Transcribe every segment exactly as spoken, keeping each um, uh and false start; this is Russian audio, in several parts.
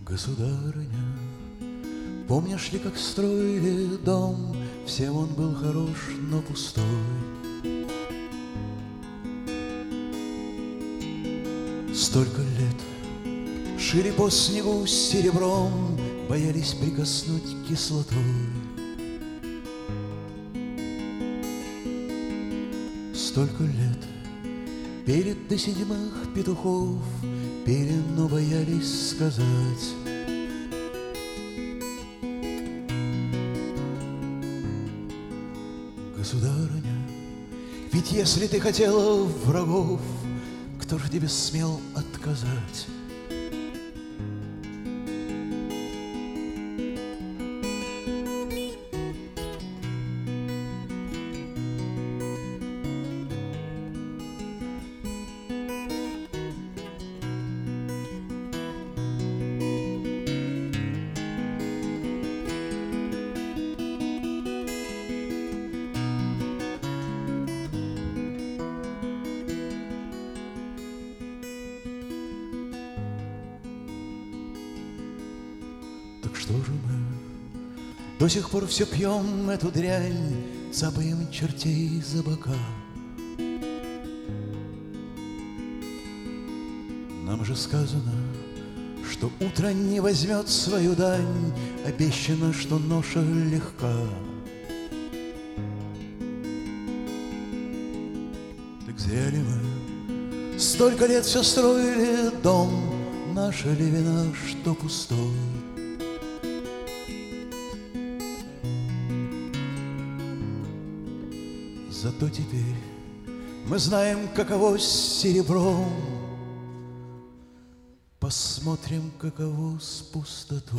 Государыня, помнишь ли, как строили дом? Всем он был хорош, но пустой. Столько лет шили по снегу серебром, боялись прикоснуть кислотой. Столько лет пели до седьмых петухов, пели, но боялись сказать. Государыня, ведь если ты хотела врагов, кто же тебе смел отказать? Так что же мы до сих пор все пьем эту дрянь, цапаем чертей за бока? Нам же сказано, что утро не возьмет свою дань, обещано, что ноша легка. Так зря ли мы столько лет все строили дом, наша ли вина, что пустой? Зато теперь мы знаем, каково с серебром. Посмотрим, каково с пустотой.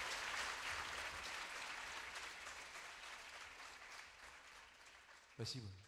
Спасибо.